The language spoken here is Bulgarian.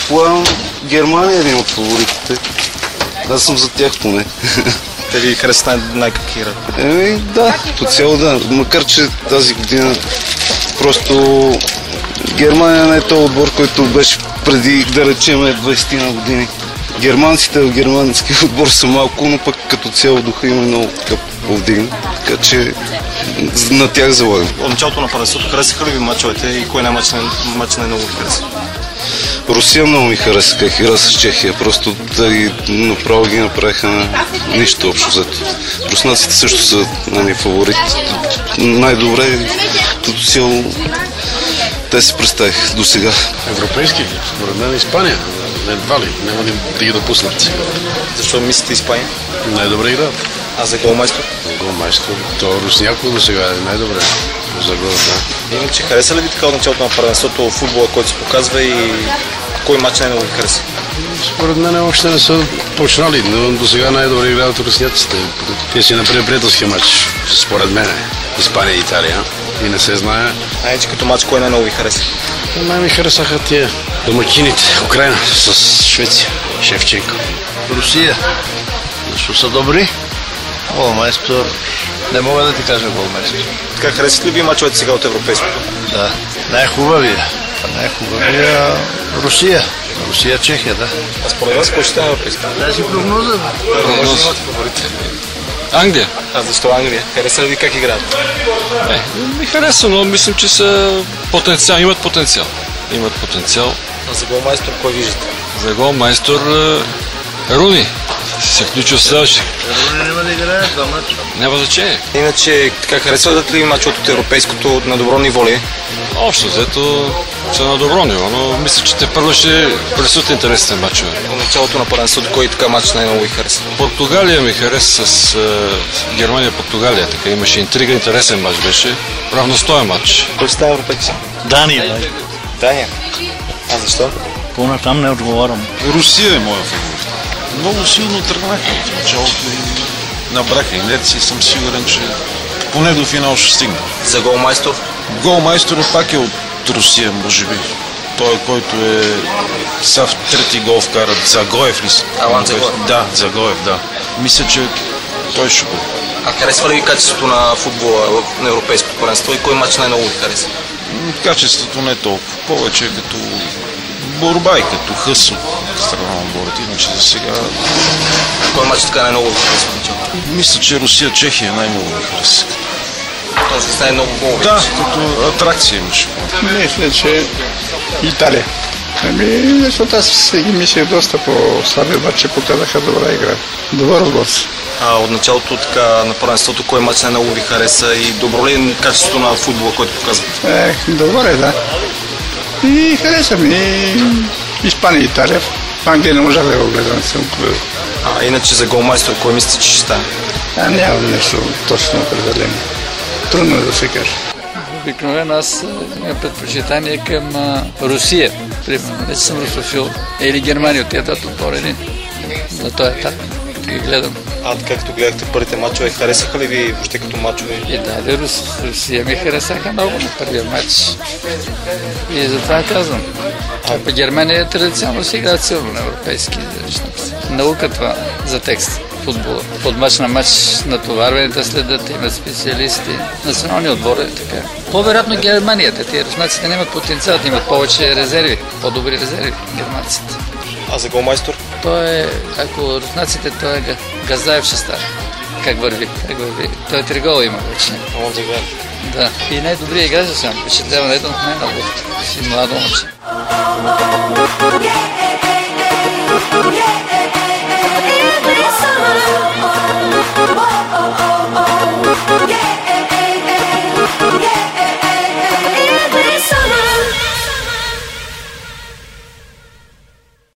предполагам Германия е един от фаворитите. Аз съм за тях поне. Те ви харесват най-как играт? Да, по цяло да. Макар че тази година просто Германия не е този отбор, който беше преди, да речем, 20 на години. Германците в германския отбор са малко, но пък като цяло духа има много такъв повдиган. Така че на тях залагам. От началото на първенството харесаха ли ви мачовете и кой мач най-много ви хареса? Русия много ми хареса как игра с Чехия. Просто направо ги направиха на нищо общо взето. Руснаците също са фаворит. Най-добре като цяло те се представих до сега. Европейски, според мен Испания. Едва ли, няма да ги допуснат. Защо мислите Испания? Най-добре играят. А за голмайстор? Голмайстор. То Русняко до сега е най-добре. За гол, да. Иначе хареса ли ви така от началото на първенството футбола, който се показва и кой мач най-много ви хареса? Според мен още не са почнали, но до сега най-добре играят руснаците. Те си направили приятелски матч, според мен. Испания и Италия. И не се знае. Че като матч кой най-много ви хареса? Най-ми харесаха тия домакините. Украина с Швеция. Шевченко. Русия. Защо са добри? Голмайстор. Не мога да ти кажа голмайстор. Така харесат ли ви мачовете сега от европейското? Да. Най-хубавия. Най-хубавия Русия. Русия, Чехия, да. А според вас кой ще стане европейски? Дай си прогноза. Англия. А защо Англия? Хареса ли ви как играят? Ми хареса, но мислим, че са потенциал, имат потенциал. А за голмайстор кой виждате? За голмайстор Руни. Се включил следващи. Руни няма да играе два мача. Няма значение. Иначе, така харесват ли мачовете от европейското на добро ниво ли? Общо взето са на добро ниво, но мисля, че те първо ще предстоят интересните мачове. От началото на първенството кой така мач най-много ви хареса? Португалия ми хареса с Германия-Португалия. Така имаше интрига, интересен мач беше. Равностоен мач. Кой ще стане европейски? Дания. Дания. А защо? По-натам не отговарям. Русия е моя фаворит. Много силно тръгнаха в началото и набраха инерция и съм сигурен, че поне до финал ще стигна. За голмайстор? Голмайстор пак е от Русия, може би. Той, който е сав трети гол вкарат. Загоев ли са? Алан Загоев? Да, Загоев, да. Мисля, че той ще го. А харесва ли ви качеството на футбола на европейското първенство и кой мач най-много ви хареса? Качеството не е толкова. Повече като борба и като хъс от страна на отборите. Иначе за сега... Кой мач така най-много ви харесва? Мисля, че Русия-Чехия най-много ми хареса. То ще стане много голови. Да, като атракция имаше. Мисля, че Италия. Защото аз ги мислех доста по-слаби, обаче показаха добра игра. Добър отбор. А от началото така на първенството кой мач най-много ви хареса и добро ли е качеството на футбола, който показва? Добре, да. И харесам и Испания и Италия. В Англия не можах да го гледам. А иначе за голмайстор кой мислите, че ще стане? Нямам нещо точно определено. Трудно е да се каже. Обикновено аз имам предпочитание към Русия. Примерно, не съм русофил. Или Германия от тези отбори. На този етап ги гледам. А така като гледахте първите мачове, харесаха ли ви въобще като мачове? И да, Русия ми харесаха много на първия матч. И затова казвам. А по Германия традиционно си играят силно на европейски. Наука това за текст. Футбола. От мач на мач натоварването следят, имат специалисти. Национални отбори е така. По-вероятно Германията. Тия руснаците нямат потенциал, имат повече резерви, по-добри резерви германците. А за голмайстор? Той е, ако руснаците, той е Газаев ще стане. Как върви? Той 3 гола има вече. Да. И най-добрият играч да съм. Впечатлява на един от най-много. Си младо момче.